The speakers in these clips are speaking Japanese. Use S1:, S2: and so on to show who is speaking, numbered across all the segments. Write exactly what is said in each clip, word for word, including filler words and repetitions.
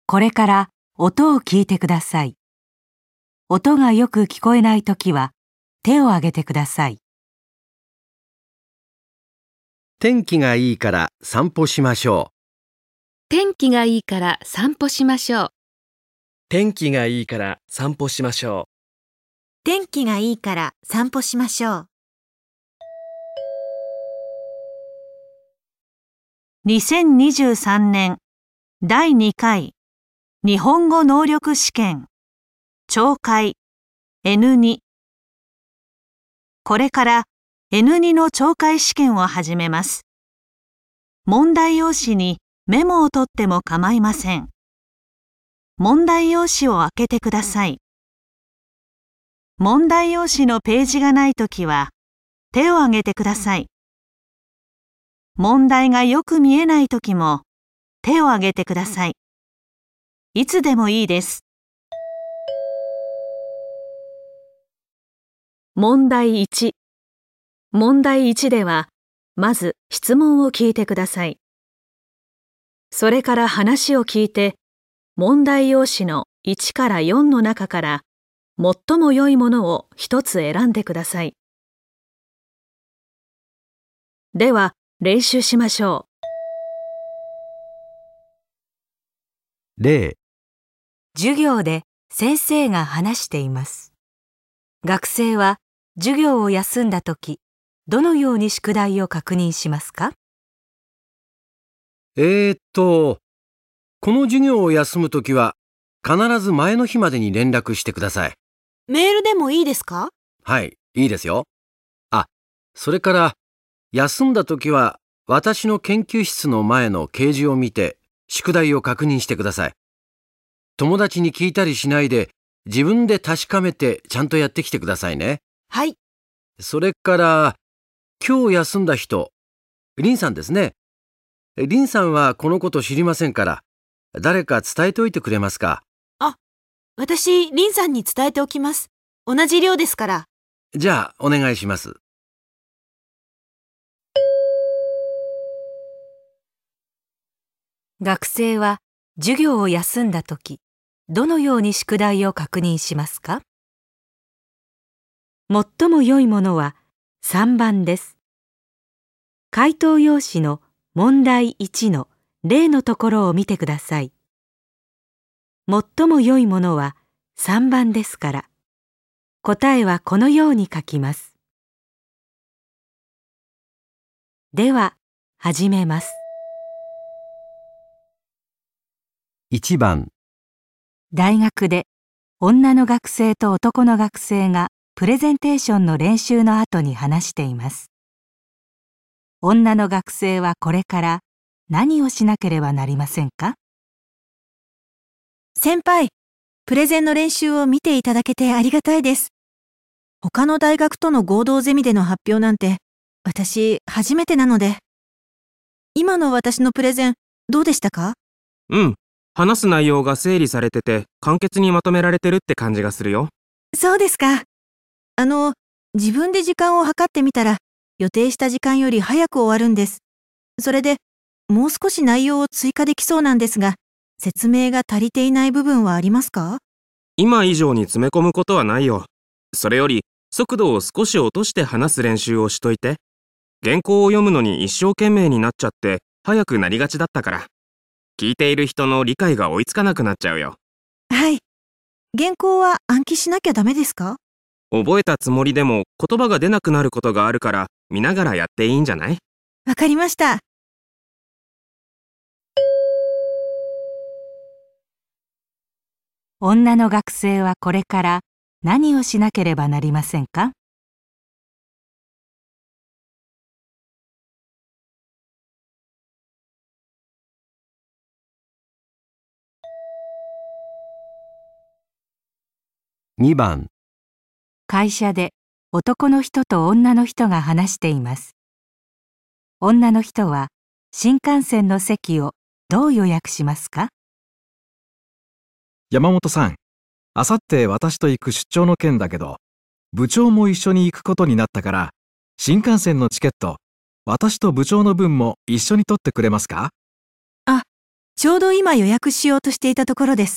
S1: これから音を聞いてください。音がよく聞こえないときは手を挙げてください。
S2: 天気がいいから散歩しましょう。
S3: 天気がいいから散歩しましょう。
S4: 天気がいいから散歩しましょう。
S5: 天気がいいから散歩しましょう。
S1: にせんにじゅうさんねんだいにかい日本語能力試験聴解 エヌに。これから エヌに の聴解試験を始めます。問題用紙にメモを取っても構いません。問題用紙を開けてください。問題用紙のページがないときは手を挙げてください。問題がよく見えないときも手を挙げてください。いつでもいいです。問題いち。問題いちでは、まず質問を聞いてください。それから話を聞いて、問題用紙のいちからよんの中から最も良いものを一つ選んでください。では、練習しましょ
S2: う。例。
S1: 授業で先生が話しています。学生は授業を休んだとき、どのように宿題を確認しますか？
S2: えーっと、この授業を休むときは必ず前の日までに連絡してください。
S5: メールでもいいですか？
S2: はい、いいですよ。あ、それから休んだときは私の研究室の前の掲示を見て宿題を確認してください。友達に聞いたりしないで自分で確かめてちゃんとやってきてくださいね。
S5: はい。
S2: それから今日休んだ人、リンさんですね。リンさんはこのこと知りませんから誰か伝えておいてくれますか？
S5: あ、私、リンさんに伝えておきます。同じ寮ですから。
S2: じゃあお願いします。
S1: 学生は授業を休んだとき、どのように宿題を確認しますか？最も良いものはさんばんです。回答用紙の問題いちの例のところを見てください。最も良いものはさんばんですから、答えはこのように書きます。では、始めます。
S2: いちばん。
S1: 大学で女の学生と男の学生がプレゼンテーションの練習の後に話しています。女の学生はこれから何をしなければなりませんか？
S5: 先輩、プレゼンの練習を見ていただけてありがたいです。他の大学との合同ゼミでの発表なんて、私初めてなので。今の私のプレゼン、どうでしたか？
S6: うん。話す内容が整理されてて簡潔にまとめられてるって感じがするよ。
S5: そうですか。あの、自分で時間を計ってみたら予定した時間より早く終わるんです。それでもう少し内容を追加できそうなんですが、説明が足りていない部分はありますか？
S6: 今以上に詰め込むことはないよ。それより速度を少し落として話す練習をしといて。原稿を読むのに一生懸命になっちゃって早くなりがちだったから。聞いている人の理解が追いつかなくなっちゃうよ。
S5: はい。原稿は暗記しなきゃダメですか？
S6: 覚えたつもりでも言葉が出なくなることがあるから見ながらやっていいんじゃない？
S5: わかりました。
S1: 女の学生はこれから何をしなければなりませんか？
S2: にばん。
S1: 会社で男の人と女の人が話しています。女の人は新幹線の席をどう予約しますか？
S7: 山本さん、あさって私と行く出張の件だけど、部長も一緒に行くことになったから、新幹線のチケット、私と部長の分も一緒に取ってくれますか？
S5: あ、 ちょうど今予約しようとしていたところです。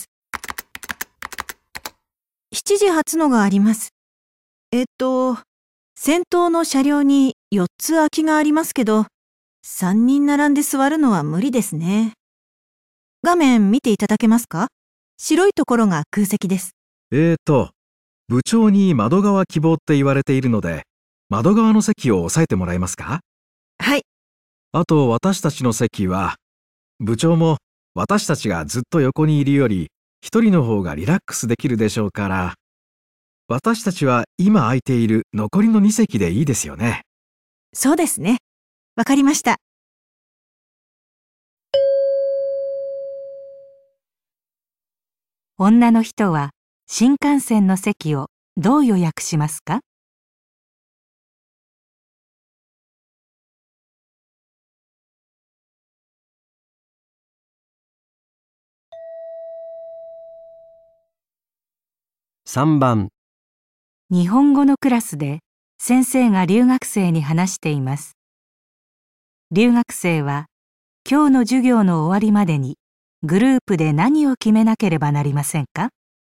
S5: しちじ発のがあります。えっと、先頭の車両によっつ空きがありますけど、さんにん並んで座るのは無理ですね。画面見ていただけますか？白いところが空席です。
S7: えーと、部長に窓側希望って言われているので、窓側の席を押さえてもらえますか？
S5: はい。
S7: あと私たちの席は、部長も私たちがずっと横にいるより、一人の方がリラックスできるでしょうから、私たちは今空いている残りのに席でいいですよね。
S5: そうですね。わかりました。
S1: 女の人は新幹線の席をどう予約しますか？
S2: さんばん。
S1: 日本語のクラスで先生が留学生に話しています。留学生は今日の授業の終わりまでにグループで何を決めなければなりませんか？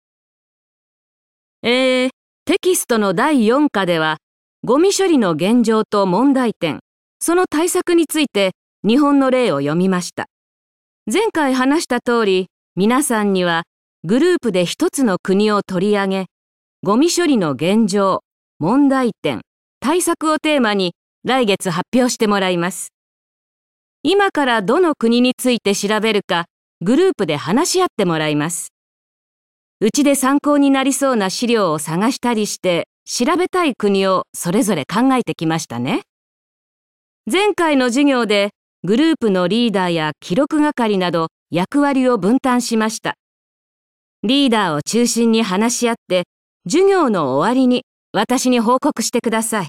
S3: えー、テキストのだいよん課では、ゴミ処理の現状と問題点、その対策について日本の例を読みました。前回話した通り、皆さんにはグループで一つの国を取り上げ、ゴミ処理の現状、問題点、対策をテーマに来月発表してもらいます。今からどの国について調べるか、グループで話し合ってもらいます。うちで参考になりそうな資料を探したりして、調べたい国をそれぞれ考えてきましたね。前回の授業で、グループのリーダーや記録係など役割を分担しました。リーダーを中心に話し合って、授業の終わりに私に報告してください。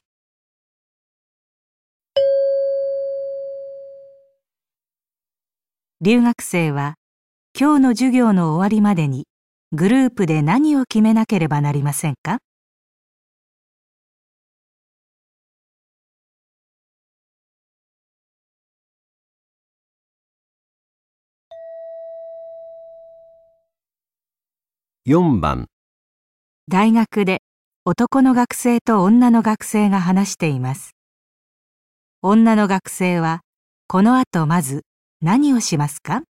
S1: 留学生は今日の授業の終わりまでにグループで何を決めなければなりませんか？
S2: よんばん。
S1: 大学で男の学生と女の学生が話しています。女の学生はこの後まず何をしますか？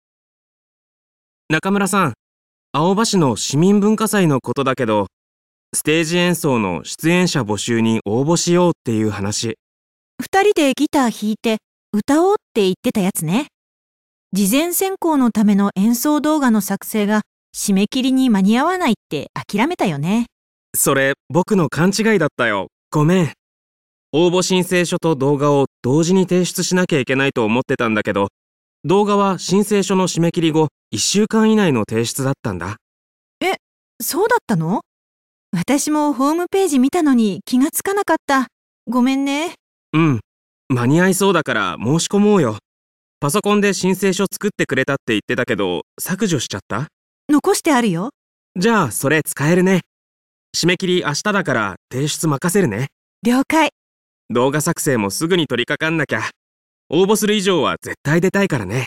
S6: 中村さん、青葉市の市民文化祭のことだけど、ステージ演奏の出演者募集に応募しようっていう話。
S5: 二人でギター弾いて歌おうって言ってたやつね。事前選考のための演奏動画の作成が締め切りに間に合わないって諦めたよね。
S6: それ、僕の勘違いだったよ。ごめん。応募申請書と動画を同時に提出しなきゃいけないと思ってたんだけど、動画は申請書の締め切り後いっしゅうかん以内の提出だったんだ。
S5: え、そうだったの？私もホームページ見たのに気がつかなかった。ごめんね。
S6: うん。間に合いそうだから申し込もうよ。パソコンで申請書作ってくれたって言ってたけど、削除しちゃった？
S5: 残してあるよ。
S6: じゃあ、それ使えるね。締め切り明日だから提出任せるね。
S5: 了解。
S6: 動画作成もすぐに取り掛かんなきゃ。応募する以上は絶対出たいからね。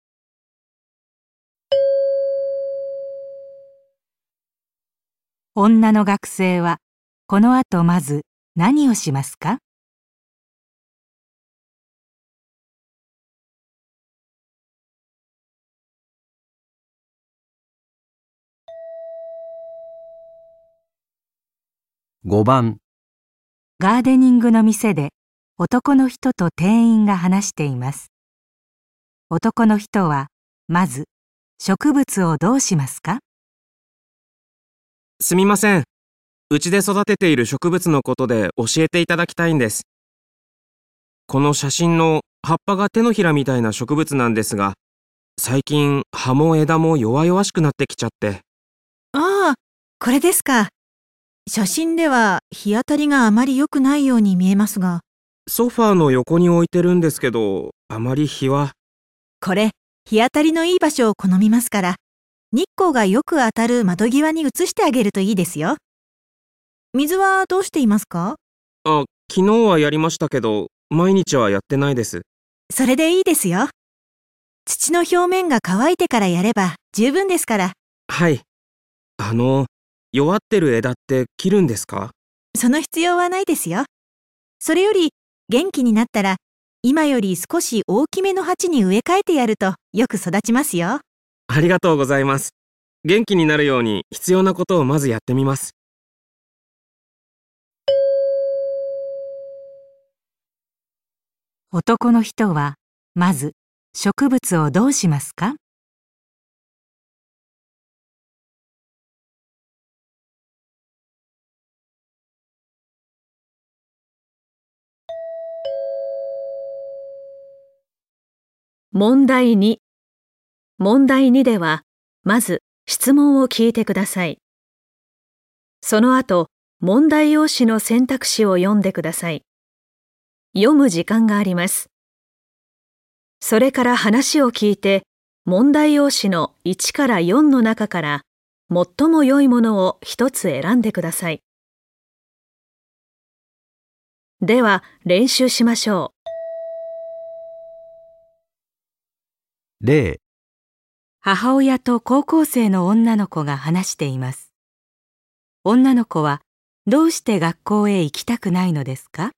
S1: 女の学生はこの後まず何をしますか？
S2: ごばん。
S1: ガーデニングの店で男の人と店員が話しています。男の人はまず植物をどうしますか？
S6: すみません。うちで育てている植物のことで教えていただきたいんです。この写真の葉っぱが手のひらみたいな植物なんですが、最近葉も枝も弱々しくなってきちゃって。
S5: ああ、これですか。写真では日当たりがあまり良くないように見えますが。
S6: ソファーの横に置いてるんですけど、あまり日は。
S5: これ、日当たりのいい場所を好みますから、日光がよく当たる窓際に移してあげるといいですよ。水はどうしていますか？
S6: あ、昨日はやりましたけど、毎日はやってないです。
S5: それでいいですよ。 土の表面が乾いてからやれば十分ですから。
S6: はい。あの、弱ってる枝って切るんですか？
S5: その必要はないですよ。それより元気になったら今より少し大きめの鉢に植え替えてやるとよく育ちますよ。
S6: ありがとうございます。元気になるように必要なことをまずやってみます。
S1: 男の人はまず植物をどうしますか？問題に。問題にでは、まず質問を聞いてください。その後、問題用紙の選択肢を読んでください。読む時間があります。それから話を聞いて、問題用紙のいちからよんの中から最も良いものを一つ選んでください。では、練習しましょ
S7: う。例。
S1: 母親と高校生の女の子が話しています。女の子はどうして学校へ行きたくないのですか？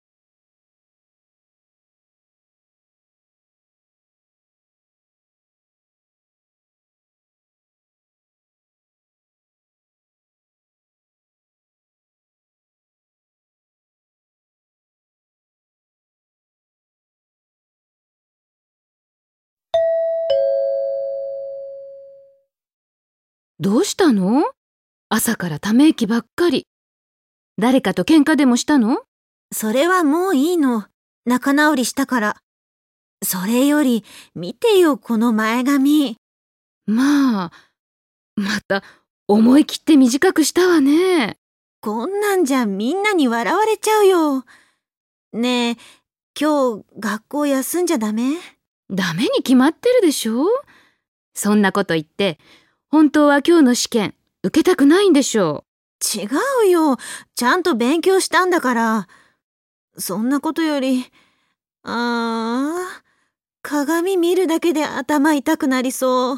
S3: どうしたの？朝からため息ばっかり。誰かと喧嘩でもしたの？
S5: それはもういいの。仲直りしたから。それより、見てよ、この前髪。
S3: まあ、また思い切って短くしたわね。
S5: こんなんじゃみんなに笑われちゃうよ。ねえ、今日学校休んじゃダメ？
S3: ダメに決まってるでしょ。そんなこと言って、本当は今日の試験受けたくないんでしょ
S5: う。違うよ。ちゃんと勉強したんだから。そんなことより、ああ、鏡見るだけで頭痛くなりそう。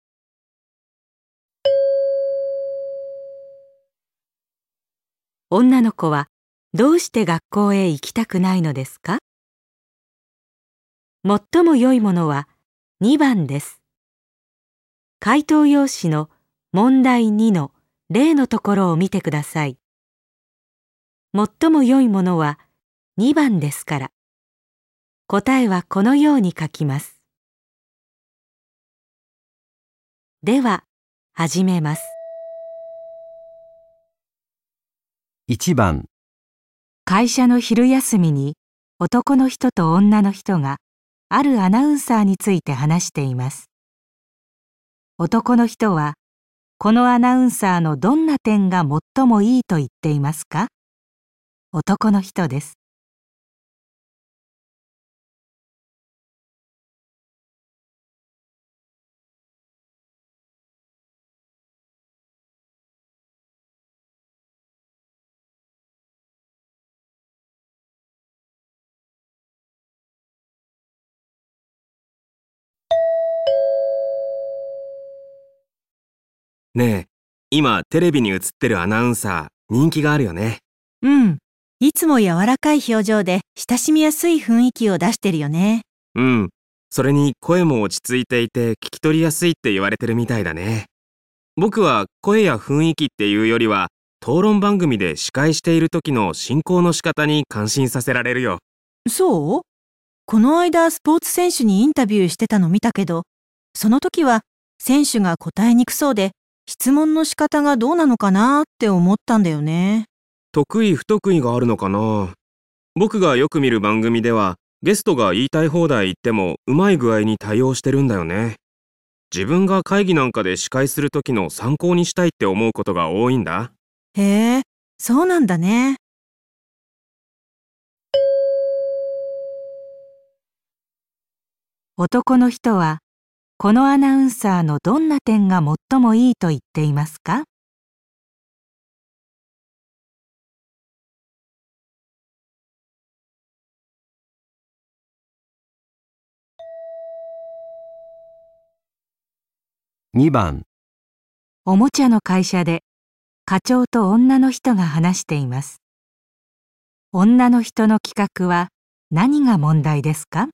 S1: 女の子はどうして学校へ行きたくないのですか？最も良いものはにばんです。回答用紙の問題にの例のところを見てください。最も良いものはにばんですから、答えはこのように書きます。では、始めます。
S2: いちばん。
S1: 会社の昼休みに男の人と女の人があるアナウンサーについて話しています。男の人は、このアナウンサーのどんな点が最もいいと言っていますか？男の人です。
S6: ねえ、今テレビに映ってるアナウンサー、人気があるよね。
S5: うん。いつも柔らかい表情で親しみやすい雰囲気を出してるよね。
S6: うん。それに声も落ち着いていて聞き取りやすいって言われてるみたいだね。僕は声や雰囲気っていうよりは、討論番組で司会している時の進行の仕方に感心させられるよ。
S5: そう？この間スポーツ選手にインタビューしてたの見たけど、その時は選手が答えにくそうで、質問の仕方がどうなのかなって思ったんだよね。
S6: 得意不得意があるのかな。僕がよく見る番組では、ゲストが言いたい放題言ってもうまい具合に対応してるんだよね。自分が会議なんかで司会する時の参考にしたいって思うことが多いんだ。
S5: へえ、そうなんだね。
S1: 男の人は、このアナウンサーのどんな点が最もいいと言っていますか？
S2: にばん、
S1: おもちゃの会社で課長と女の人が話しています。女の人の企画は何が問題ですか？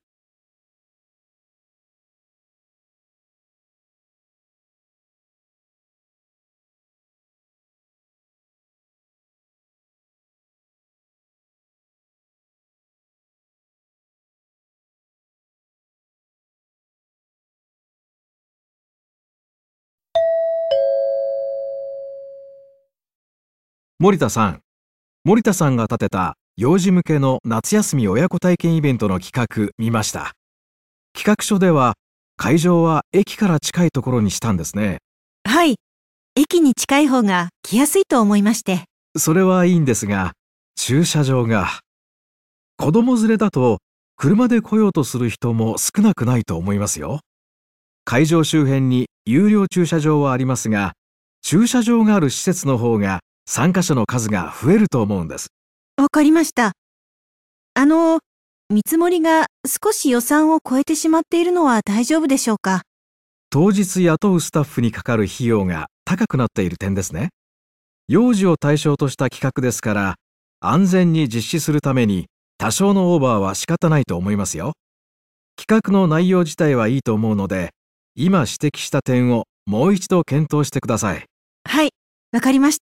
S7: 森田さん、森田さんが立てた幼児向けの夏休み親子体験イベントの企画見ました。企画書では会場は駅から近いところにしたんですね。
S5: はい。駅に近い方が来やすいと思いまして。
S7: それはいいんですが、駐車場が。子供連れだと車で来ようとする人も少なくないと思いますよ。会場周辺に有料駐車場はありますが、駐車場がある施設の方が参加者の数が増えると思うんです。
S5: わかりました。あの、見積もりが少し予算を超えてしまっているのは大丈夫でしょうか？
S7: 当日雇うスタッフにかかる費用が高くなっている点ですね。幼児を対象とした企画ですから、安全に実施するために多少のオーバーは仕方ないと思いますよ。企画の内容自体はいいと思うので、今指摘した点をもう一度検討してください。
S5: はい、わかりました。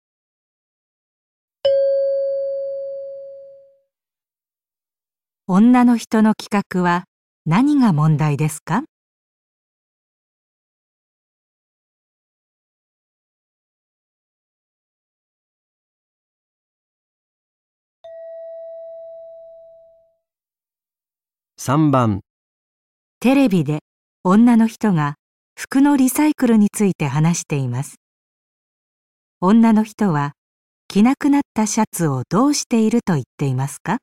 S1: 女の人の企画は何が問題ですか？
S2: さんばん、
S1: テレビで女の人が服のリサイクルについて話しています。女の人は着なくなったシャツをどうしていると言っていますか？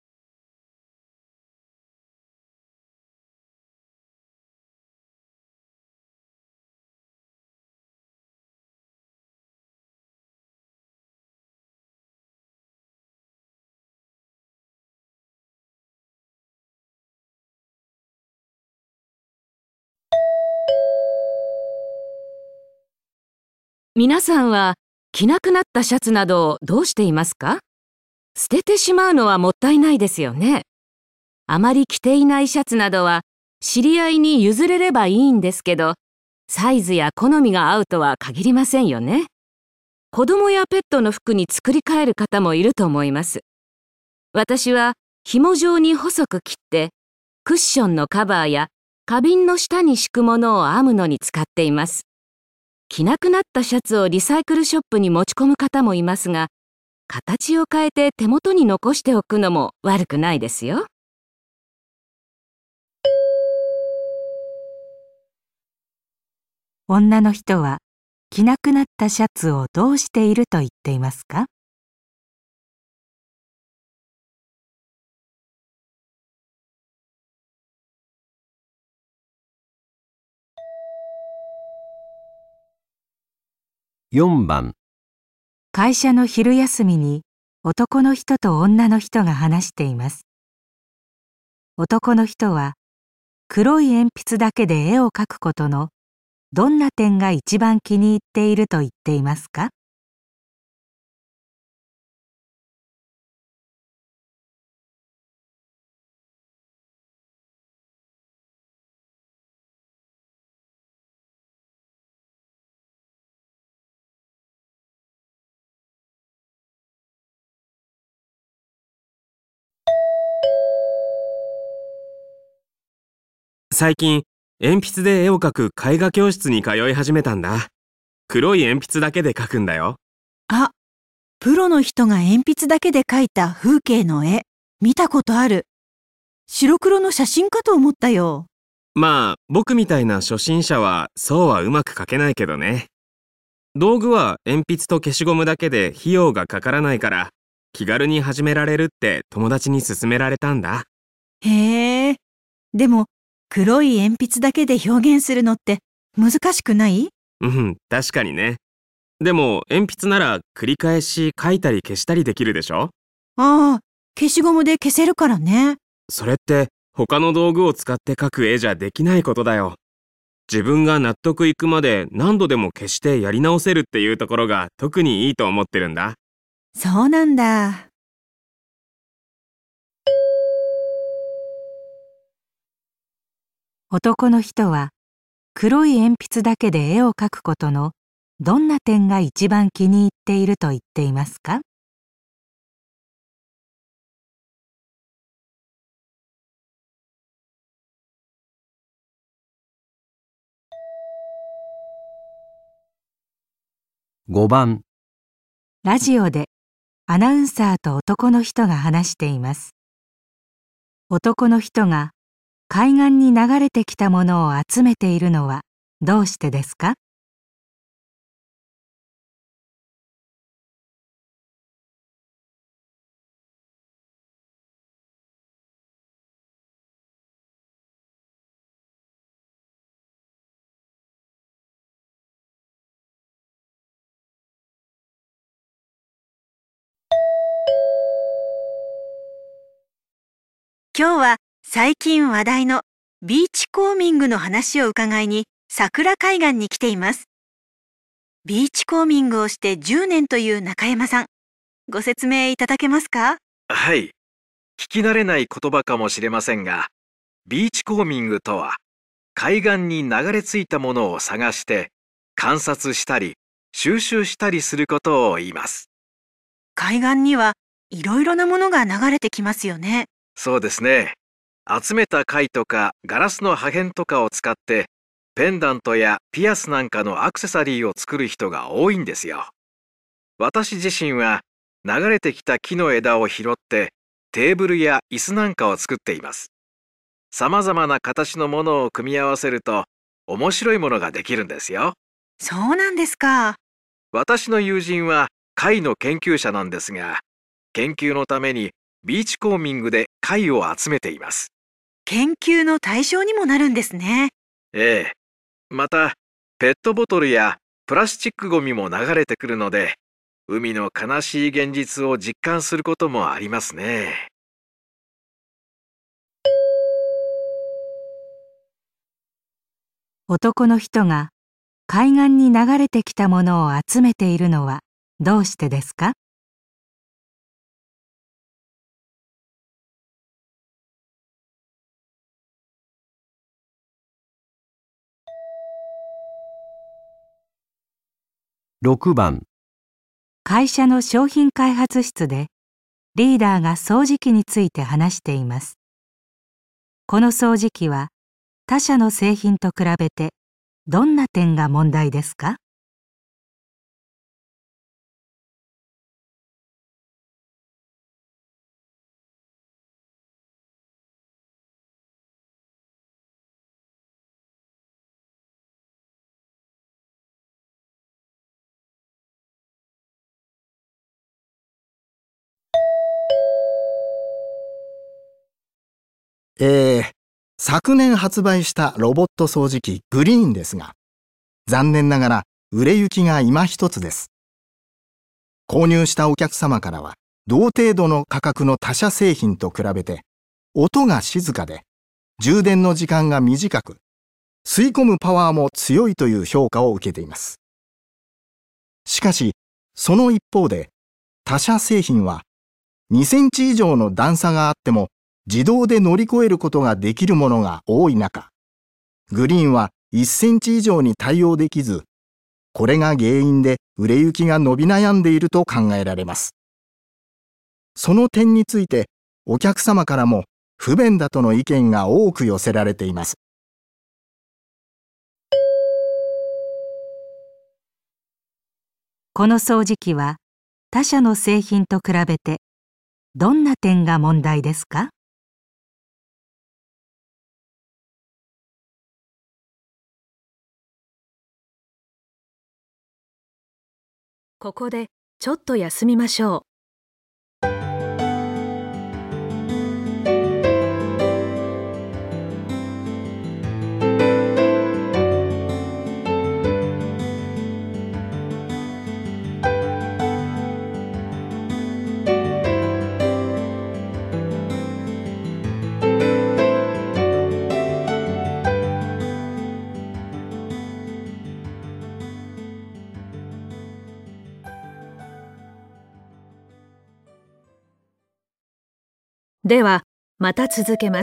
S3: 皆さんは着なくなったシャツなどをどうしていますか？捨ててしまうのはもったいないですよね。あまり着ていないシャツなどは知り合いに譲れればいいんですけど、サイズや好みが合うとは限りませんよね。子供やペットの服に作り変える方もいると思います。私は紐状に細く切って、クッションのカバーや花瓶の下に敷くものを編むのに使っています。着なくなったシャツをリサイクルショップに持ち込む方もいますが、形を変えて手元に残しておくのも悪くないですよ。
S1: 女の人は着なくなったシャツをどうしていると言っていますか？
S2: よんばん、
S1: 会社の昼休みに男の人と女の人が話しています。男の人は黒い鉛筆だけで絵を描くことのどんな点が一番気に入っていると言っていますか？
S6: 最近、鉛筆で絵を描く絵画教室に通い始めたんだ。黒い鉛筆だけで描くんだよ。
S5: あ、プロの人が鉛筆だけで描いた風景の絵、見たことある。白黒の写真かと思ったよ。
S6: まあ、僕みたいな初心者はそうはうまく描けないけどね。道具は鉛筆と消しゴムだけで費用がかからないから、気軽に始められるって友達に勧められたんだ。
S5: へえ。でも、黒い鉛筆だけで表現するのって難しくない？
S6: うん、確かにね。でも、鉛筆なら繰り返し書いたり消したりできるでしょ？
S5: ああ、消しゴムで消せるからね。
S6: それって他の道具を使って描く絵じゃできないことだよ。 自分が納得いくまで何度でも消してやり直せるっていうところが特にいいと思ってるんだ。
S5: そうなんだ。
S1: 男の人は黒い鉛筆だけで絵を描くことのどんな点が一番気に入っていると言っていますか？
S2: ごばん。
S1: ラジオでアナウンサーと男の人が話しています。男の人が海岸に流れてきたものを集めているのはどうしてですか？
S5: 今日は最近話題のビーチコーミングの話を伺いに桜海岸に来ています。ビーチコーミングをしてじゅうねんという中山さん、ご説明いただけますか？
S7: はい。聞き慣れない言葉かもしれませんが、ビーチコーミングとは、海岸に流れ着いたものを探して観察したり収集したりすることを言います。
S5: 海岸にはいろいろなものが流れてきますよね。
S7: そうですね。集めた貝とかガラスの破片とかを使ってペンダントやピアスなんかのアクセサリーを作る人が多いんですよ。私自身は流れてきた木の枝を拾ってテーブルや椅子なんかを作っています。さまざまな形のものを組み合わせると面白いものができるんですよ。
S5: そうなんですか。
S7: 私の友人は貝の研究者なんですが、研究のためにビーチコーミングで貝を集めています。
S5: 研究の対象にもなるんですね。
S7: ええ。また、ペットボトルやプラスチックゴミも流れてくるので、海の悲しい現実を実感することもありますね。
S1: 男の人が海岸に流れてきたものを集めているのはどうしてですか？
S2: ろくばん。
S1: 会社の商品開発室でリーダーが掃除機について話しています。この掃除機は他社の製品と比べてどんな点が問題ですか？
S8: えー、昨年発売したロボット掃除機グリーンですが、残念ながら売れ行きが今一つです。購入したお客様からは、同程度の価格の他社製品と比べて、音が静かで、充電の時間が短く、吸い込むパワーも強いという評価を受けています。しかし、その一方で、他社製品はにセンチ以上の段差があっても自動で乗り越えることができるものが多い中、グリーンはいっセンチ以上に対応できず、これが原因で売れ行きが伸び悩んでいると考えられます。その点についてお客様からも不便だとの意見が多く寄せられています。
S1: この掃除機は他社の製品と比べてどんな点が問題ですか？
S3: ここでちょっと休みましょう。
S1: では、また続けます。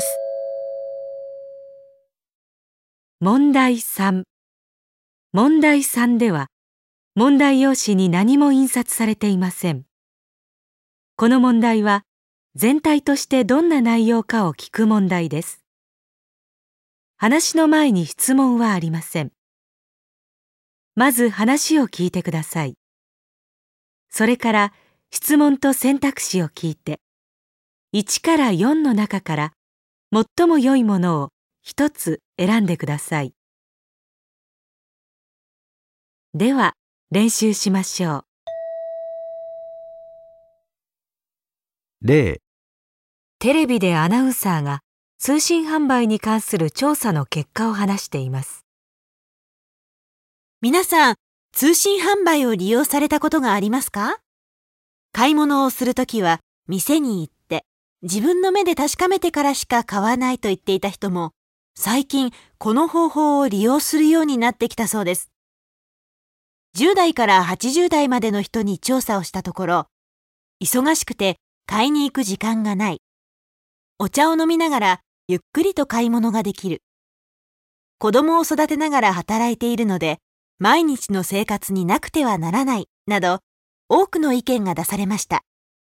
S3: 問題さん。問題さんでは、問題用紙に何も印刷されていません。この問題は、全体としてどんな内容かを聞く問題です。話の前に質問はありません。まず話を聞いてください。それから質問と選択肢を聞いて、いちからよんの中から最も良いものを一つ選んでください。では、練習しましょう。
S2: 例、
S3: テレビでアナウンサーが通信販売に関する調査の結果を話しています。
S5: 皆さん、通信販売を利用されたことがありますか？買い物をするときは店に行って自分の目で確かめてからしか買わないと言っていた人も、最近この方法を利用するようになってきたそうです。じゅう代からはちじゅう代までの人に調査をしたところ、忙しくて買いに行く時間がない、お茶を飲みながらゆっくりと買い物ができる、子供を育てながら働いているので毎日の生活になくてはならないなど、多くの意見が出されました。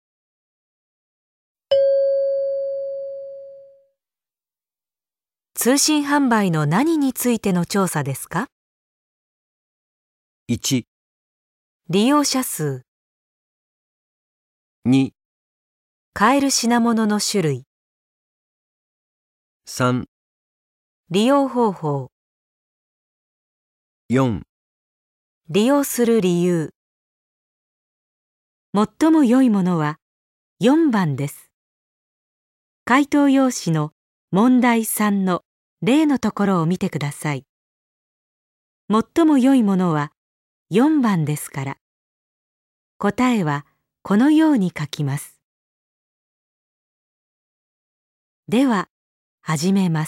S3: 通信販売の何についての調査ですか？
S2: いち、
S3: 利用者数、
S2: に、
S3: 買える品物の種類、
S2: さん、
S3: 利用方法、
S2: よん、
S3: 利用する理由。最も良いものはよんばんです。回答用紙の問題さんの例のところを見てください。最も良いものはよんばんですから、答えはこのように書きます。では、始めます。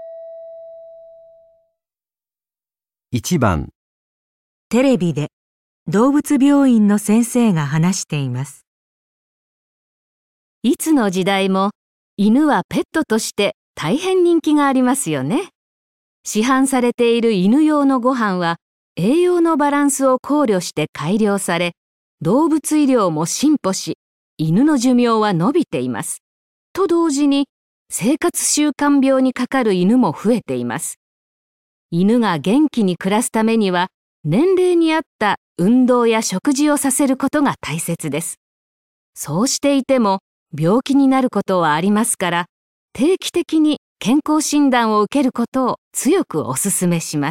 S2: いちばん、
S3: テレビで動物病院の先生が話しています。いつの時代も犬はペットとして大変人気がありますよね。市販されている犬用のご飯は栄養のバランスを考慮して改良され、動物医療も進歩し、犬の寿命は伸びています。と同時に生活習慣病にかかる犬も増えています。犬が元気に暮らすためには、年齢に合った運動や食事をさせることが大切です。そうしていても病気になることはありますから、定期的に健康診断を受けることを強くお勧めします。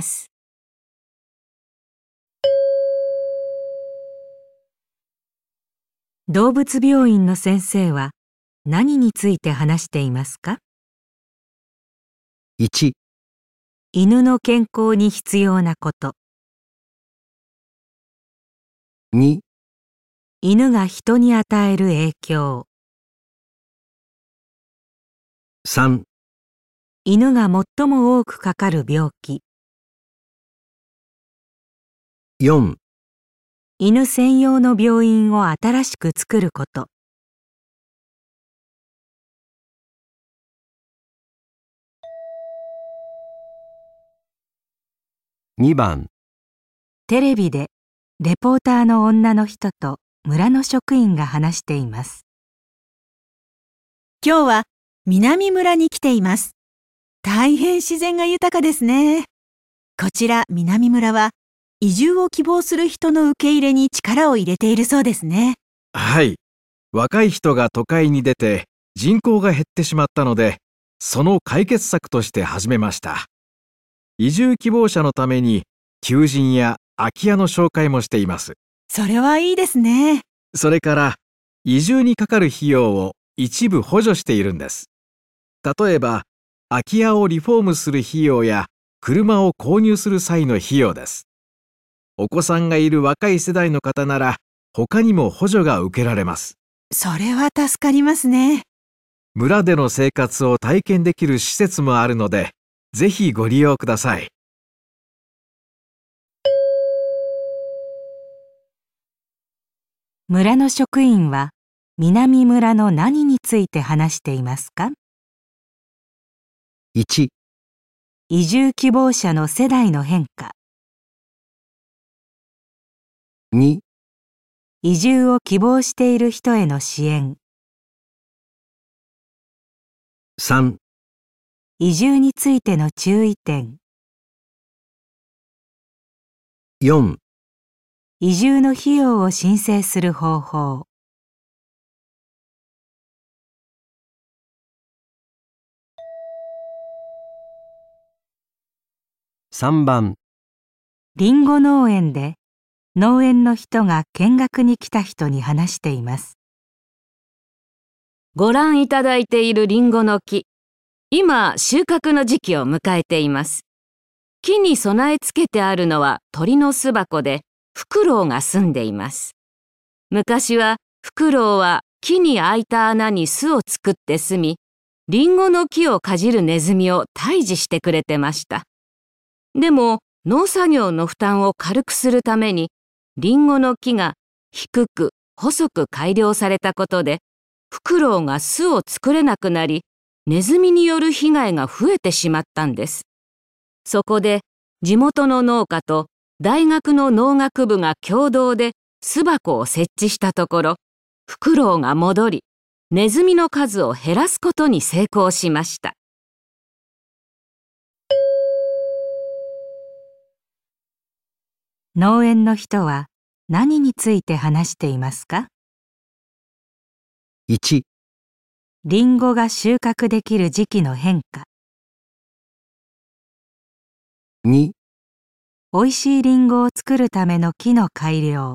S3: 動物病院の先生は何について話していますか？
S2: いち、
S3: 犬の健康に必要なこと。
S2: に、
S3: 犬が人に与える影響。
S2: さん、
S3: 犬が最も多くかかる病気。
S2: よん、
S3: 犬専用の病院を新しく作ること。
S2: にばん、
S3: テレビでレポーターの女の人と村の職員が話しています。
S5: 今日は南村に来ています。大変自然が豊かですね。こちら南村は移住を希望する人の受け入れに力を入れているそうですね。
S7: はい。若い人が都会に出て人口が減ってしまったので、その解決策として始めました。移住希望者のために求人や空き家の紹介もしています。
S5: それはいいですね。
S7: それから移住にかかる費用を一部補助しているんです。例えば空き家をリフォームする費用や車を購入する際の費用です。お子さんがいる若い世代の方なら他にも補助が受けられます。
S5: それは助かりますね。
S7: 村での生活を体験できる施設もあるので、ぜひご利用ください。
S3: 村の職員は
S1: 南村の何について話していますか？
S2: いち、
S1: 移住希望者の世代の変化。
S2: に、
S1: 移住を希望している人への支援。
S2: さん、
S1: 移住についての注意点。
S2: よん、
S1: 移住の費用を申請する方法。
S2: さんばん、
S1: りんご農園で農園の人が見学に来た人に話しています。
S3: ご覧いただいているリンゴの木、今収穫の時期を迎えています。木に備え付けてあるのは鳥の巣箱で、フクロウが住んでいます。昔はフクロウは木に開いた穴に巣を作って住み、リンゴの木をかじるネズミを退治してくれてました。でも農作業の負担を軽くするために、リンゴの木が低く細く改良されたことで、フクロウが巣を作れなくなり、ネズミによる被害が増えてしまったんです。そこで地元の農家と大学の農学部が共同で巣箱を設置したところ、フクロウが戻り、ネズミの数を減らすことに成功しました。
S1: 農園の人は何について話していますか？
S2: いち、
S1: リンゴが収穫できる時期の変化。
S2: に、
S1: おいしいリンゴを作るための木の改良。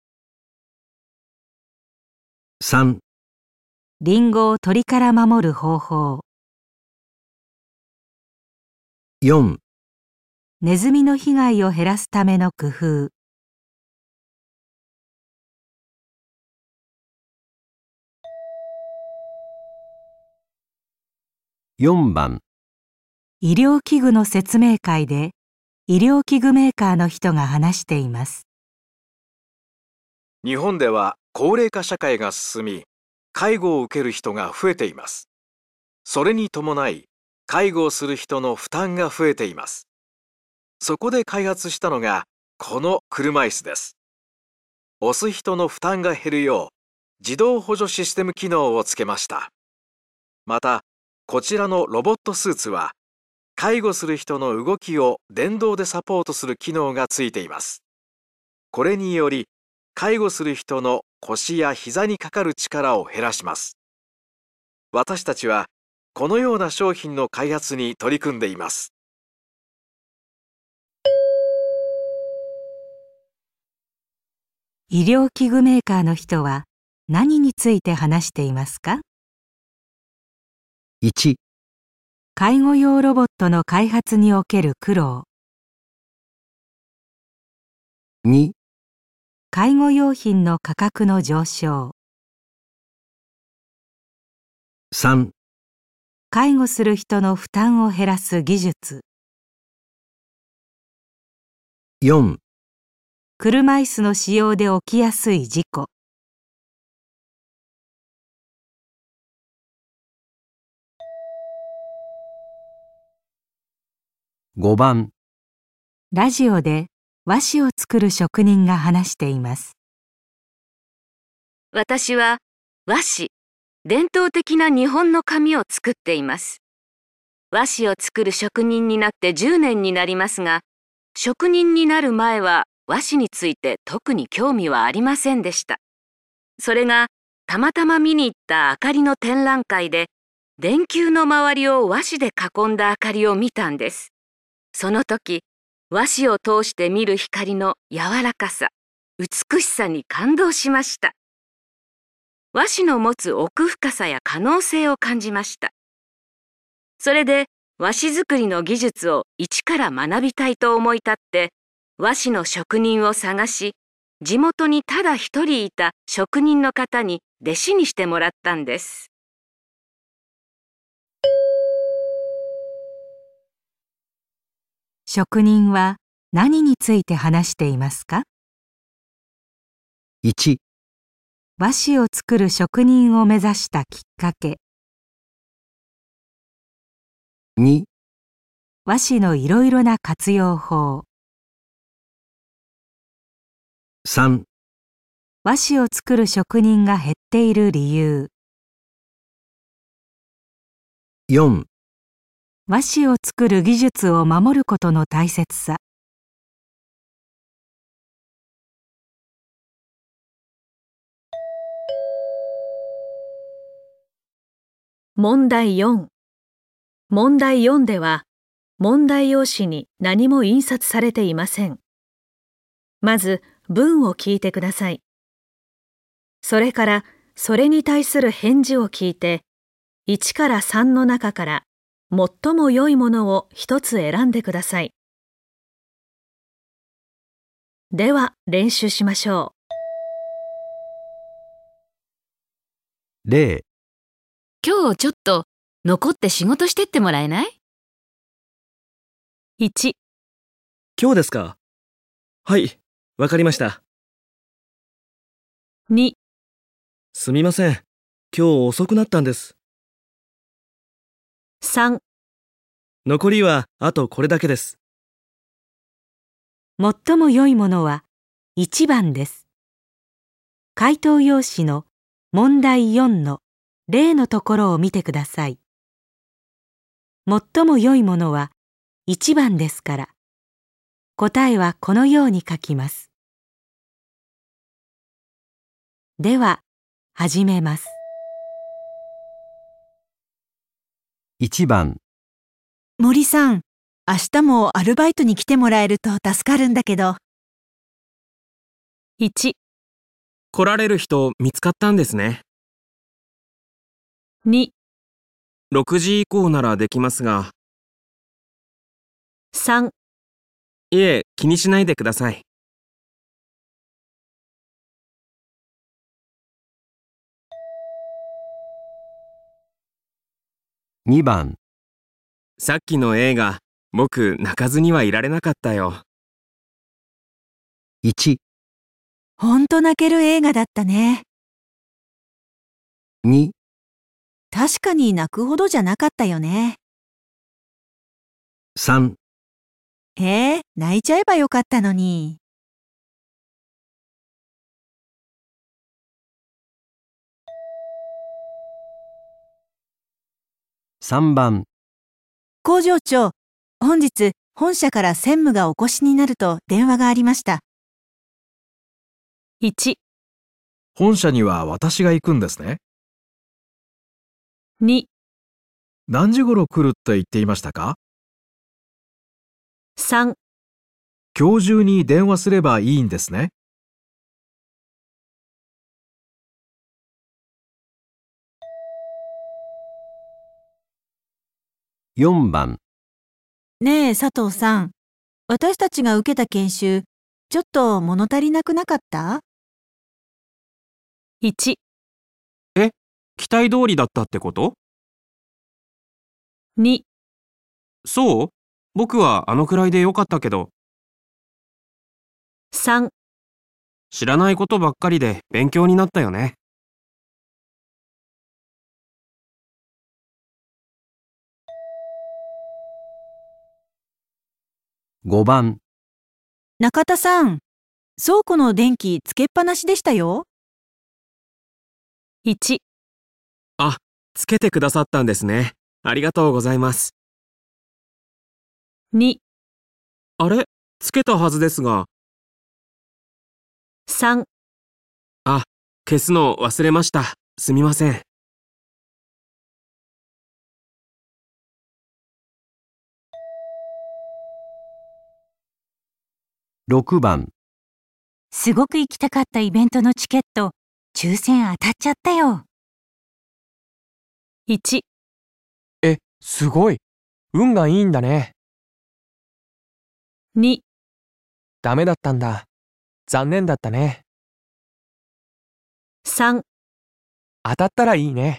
S2: さん、
S1: リンゴを鳥から守る方法。
S2: よん、
S1: ネズミの被害を減らすための工夫。
S2: よんばん、
S1: 医療器具の説明会で医療器具メーカーの人が話しています。
S9: 日本では高齢化社会が進み、介護を受ける人が増えています。それに伴い、介護をする人の負担が増えています。そこで開発したのがこの車椅子です。押す人の負担が減るよう自動補助システム機能をつけました。またこちらのロボットスーツは介護する人の動きを電動でサポートする機能がついています。これにより介護する人の腰や膝にかかる力を減らします。私たちはこのような商品の開発に取り組んでいます。
S1: 医療器具メーカーの人は何について話していますか？
S2: いち、
S1: 介護用ロボットの開発における苦労。
S2: に、
S1: 介護用品の価格の上昇。
S2: さん、
S1: 介護する人の負担を減らす技術。
S2: よん、
S1: 車椅子の使用で起きやすい事故。
S2: ごばん、
S1: ラジオで和紙を作る職人が話しています。
S3: 私は和紙、伝統的な日本の紙を作っています。和紙を作る職人になってじゅうねんになりますが、職人になる前は和紙について特に興味はありませんでした。それがたまたま見に行った明かりの展覧会で、電球の周りを和紙で囲んだ明かりを見たんです。その時、和紙を通して見る光の柔らかさ、美しさに感動しました。和紙の持つ奥深さや可能性を感じました。それで和紙作りの技術を一から学びたいと思い立って、和紙の職人を探し、地元にただ一人いた職人の方に弟子にしてもらったんです。
S1: 職人は何について話していますか？
S2: いち、
S1: 和紙を作る職人を目指したきっかけ。
S2: に、
S1: 和紙のいろいろな活用法。
S2: さん、
S1: 和紙を作る職人が減っている理由。
S2: よん、
S1: 和紙を作る技術を守ることの大切さ。問題よん。問題よんでは、問題用紙に何も印刷されていません。まず、文を聞いてください。それから、それに対する返事を聞いて、いちからさんの中から最も良いものを一つ選んでください。では、練習しましょ
S2: う。例。
S3: 今日ちょっと残って仕事してってもらえない？
S1: いち、
S4: 今日ですか？はい、わかりました。
S1: に、
S4: すみません。今日遅くなったんです。
S1: さん、
S4: 残りはあとこれだけです。
S1: 最も良いものはいちばんです。回答用紙の問題よんの例のところを見てください。最も良いものはいちばんですから、答えはこのように書きます。では、始めます。
S2: いちばん。
S5: 森さん、明日もアルバイトに来てもらえると助かるんだけど。
S1: いち、
S6: 来られる人見つかったんですね。
S1: に、
S6: ろくじ以降ならできますが。
S1: さん、
S6: いえ、気にしないでください。
S2: にばん。
S6: さっきの映画、僕泣かずにはいられなかったよ。
S2: いち、
S5: ほんと泣ける映画だったね。
S2: に、
S5: 確かに泣くほどじゃなかったよね。
S2: さん、
S5: えー、泣いちゃえばよかったのに。
S2: さんばん。
S5: 工場長、本日本社から専務がお越しになると電話がありました。
S1: いち、
S7: 本社には私が行くんですね。
S1: に、
S7: 何時頃来るって言っていましたか？
S1: さん、
S7: 今日中に電話すればいいんですね。
S2: よんばん。
S5: ねえ、佐藤さん。私たちが受けた研修、ちょっと物足りなくなかった？
S1: いち、
S6: え、期待通りだったってこと？
S1: に、
S6: そう？僕はあのくらいでよかったけど。
S1: さん、
S6: 知らないことばっかりで勉強になったよね。
S2: ごばん。
S5: 中田さん、倉庫の電気つけっぱなしでしたよ。
S1: いち、
S6: あ、つけてくださったんですね。ありがとうございます。
S1: に、
S6: あれ？つけたはずですが。
S1: さん、
S6: あ、消すの忘れました。すみません。
S2: ろくばん。
S1: すごく行きたかったイベントのチケット、抽選当たっちゃったよ。いち、
S10: え、すごい。運がいいんだね。
S1: に、
S10: ダメだったんだ。残念だったね。
S1: さん、
S10: 当たったらいいね。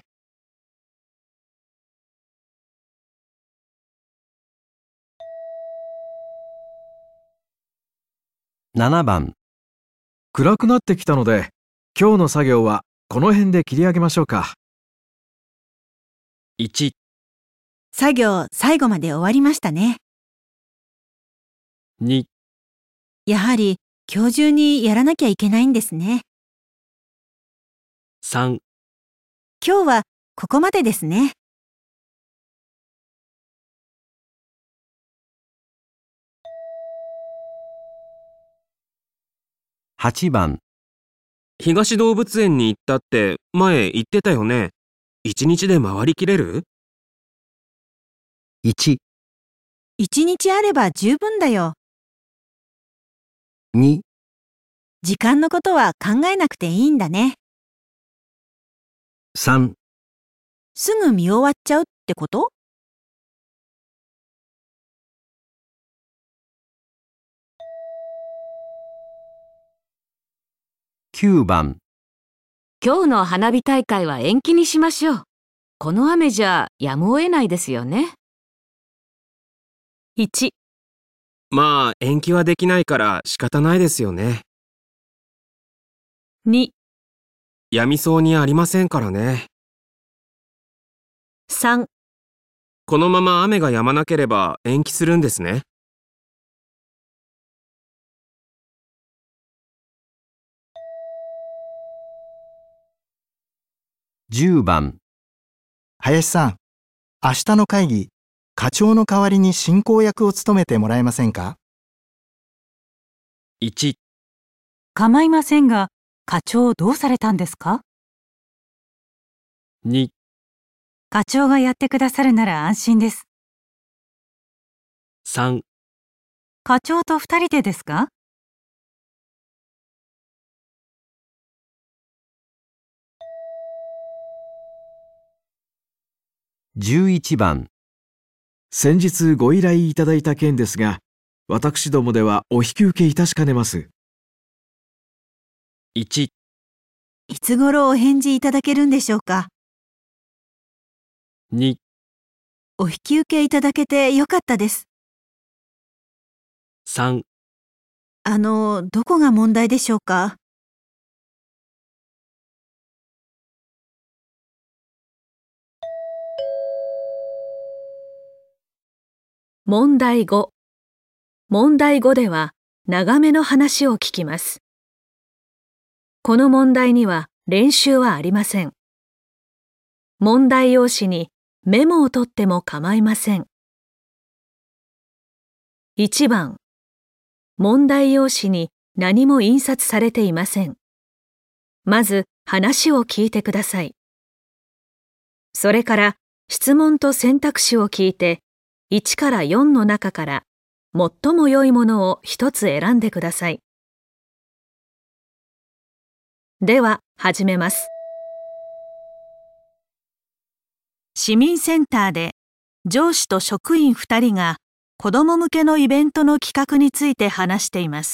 S2: ななばん。
S7: 暗くなってきたので、 今日の作業はこの辺で切り上げましょうか。
S4: いち、
S5: 作業最後まで終わりましたね。
S4: に、
S5: やはり今日中にやらなきゃいけないんですね。
S4: さん、
S5: 今日はここまでですね。
S2: はちばん。
S6: 東動物園に行ったって前言ってたよね。一日で回りきれる？
S2: いち、
S5: 一日あれば十分だよ。
S2: に、
S5: 時間のことは考えなくていいんだね。
S2: さん、
S5: すぐ見終わっちゃうってこと？
S2: きゅうばん。
S3: 今日の花火大会は延期にしましょう。この雨じゃやむを得ないですよね。
S1: いち、
S6: まあ延期はできないから仕方ないですよね。
S1: に、
S6: やみそうにありませんからね。
S1: さん、
S6: このまま雨が止まなければ延期するんですね。
S2: じゅうばん。
S8: 林さん、明日の会議、課長の代わりに進行役を務めてもらえませんか？
S4: いち、
S1: 構いませんが、課長どうされたんですか？
S4: に、
S1: 課長がやってくださるなら安心です。
S4: さん、
S1: 課長と二人でですか？
S2: じゅういちばん。
S7: 先日ご依頼いただいた件ですが、私どもではお引き受けいたしかねます。
S4: いち、
S5: いつ頃お返事いただけるんでしょうか？
S4: に、
S5: お引き受けいただけてよかったです。
S4: さん、
S5: あの、どこが問題でしょうか？
S1: 問題ご。問題ごでは長めの話を聞きます。この問題には練習はありません。問題用紙にメモを取っても構いません。いちばん。問題用紙に何も印刷されていません。まず話を聞いてください。それから質問と選択肢を聞いて、いちからよんの中から最も良いものを一つ選んでください。では始めます。市民センターで上司と職員ふたりが子ども向けのイベントの企画について話しています。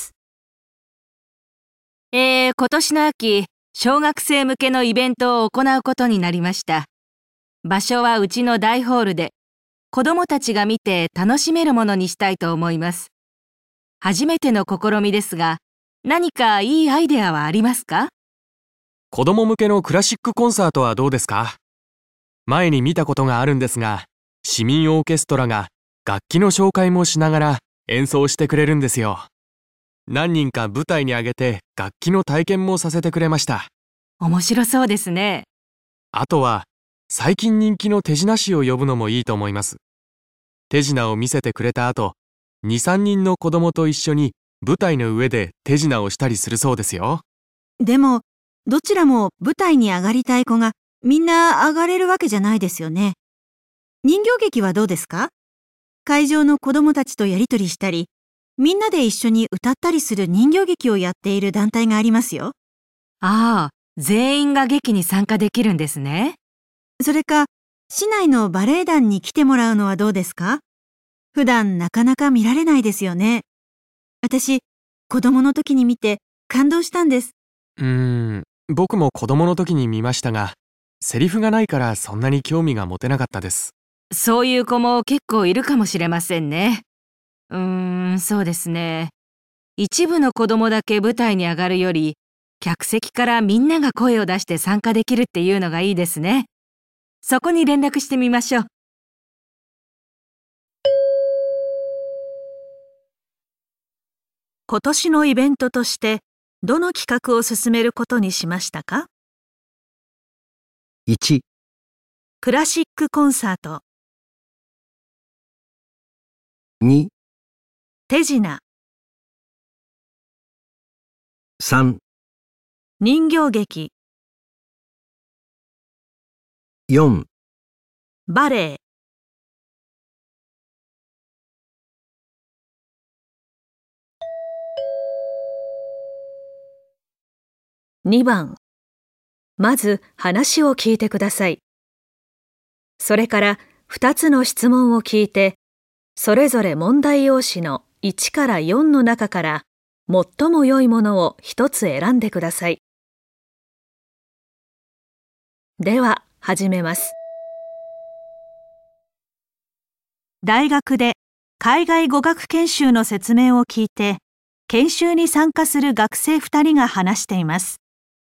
S11: えー、今年の秋、小学生向けのイベントを行うことになりました。場所はうちの大ホールで、子どもたちが見て楽しめるものにしたいと思います。初めての試みですが、何かいいアイデアはありますか？
S10: 子供向けのクラシックコンサートはどうですか？前に見たことがあるんですが、市民オーケストラが楽器の紹介もしながら演奏してくれるんですよ。何人か舞台に上げて楽器の体験もさせてくれました。
S11: 面白そうですね。
S10: あとは、最近人気の手品師を呼ぶのもいいと思います。手品を見せてくれた後、に、さんにんの子供と一緒に舞台の上で手品をしたりするそうですよ。
S5: でも、どちらも舞台に上がりたい子がみんな上がれるわけじゃないですよね。人形劇はどうですか？会場の子供たちとやりとりしたり、みんなで一緒に歌ったりする人形劇をやっている団体がありますよ。
S11: ああ、全員が劇に参加できるんですね。
S5: それか、市内のバレエ団に来てもらうのはどうですか？普段なかなか見られないですよね。私、子供の時に見て感動したんです。
S10: うーん、僕も子供の時に見ましたが、セリフがないからそんなに興味が持てなかったです。
S11: そういう子も結構いるかもしれませんね。うーん、そうですね。一部の子供だけ舞台に上がるより、 客席からみんなが声を出して参加できるっていうのがいいですね。そこに連絡してみましょう。
S1: 今年のイベントとしてどの企画を進めることにしましたか？
S2: いち、
S1: クラシックコンサート。
S2: に、
S1: 手品。
S2: さん、
S1: 人形劇。
S2: よん、
S1: バレエ。にばん、まず話を聞いてください。それからふたつの質問を聞いて、それぞれ問題用紙のいちからよんの中から最も良いものをひとつ選んでください。では始めます。大学で海外語学研修の説明を聞いて、研修に参加する学生ふたりが話しています。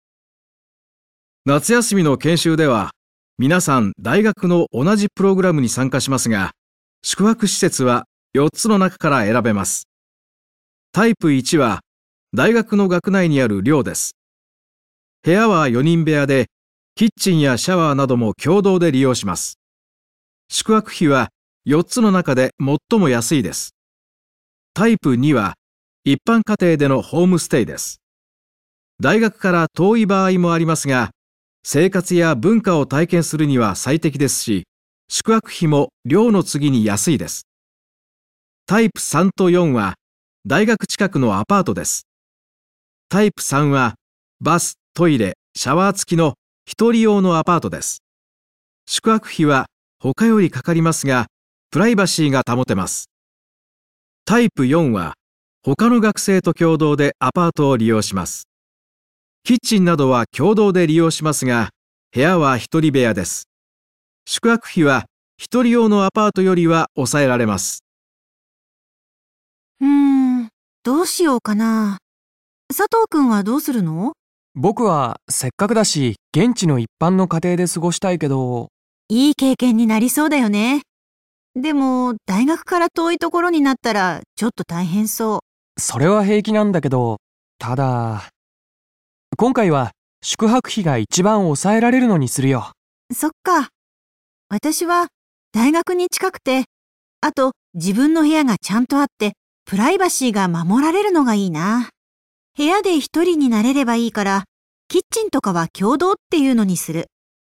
S7: 夏休みの研修では、皆さん大学の同じプログラムに参加しますが、宿泊施設はよっつの中から選べます。タイプいちは、大学の学内にある寮です。部屋はよにん部屋で、キッチンやシャワーなども共同で利用します。宿泊費はよっつの中で最も安いです。タイプには、一般家庭でのホームステイです。大学から遠い場合もありますが、生活や文化を体験するには最適ですし、宿泊費も寮の次に安いです。タイプさんとよんは大学近くのアパートです。タイプさんはバス、トイレ、シャワー付きの一人用のアパートです。宿泊費は他よりかかりますが、プライバシーが保てます。タイプよんは他の学生と共同でアパートを利用します。キッチンなどは共同で利用しますが、部屋は一人部屋です。宿泊費は一人用のアパートよりは抑えられます。
S5: うーん、どうしようかな。佐藤くんはどうするの？
S10: 僕はせっかくだし、現地の一般の家庭で過ごしたいけど。
S5: いい経験になりそうだよね。でも、大学から遠いところになったら、ちょっと大変そう。
S10: それは平気なんだけど、ただ、今回は宿泊費が一番抑えられるのにするよ。
S5: そっか。私は大学に近くて、あと自分の部屋がちゃんとあって、プライバシーが守られるのがいいな。部屋で一人になれればいいから、キッチンとかは共同っていうのにする。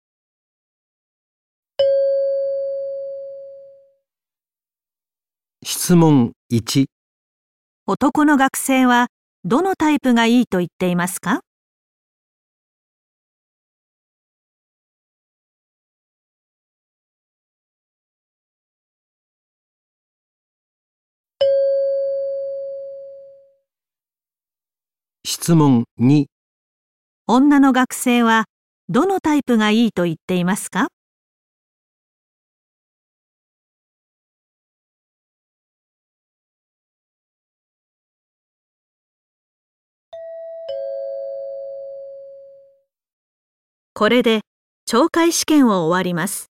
S2: 質問いち、
S1: 男の学生はどのタイプがいいと言っていますか？
S2: 質問に、
S1: 女の学生はどのタイプがいいと言っていますか？これで懲戒試験を終わります。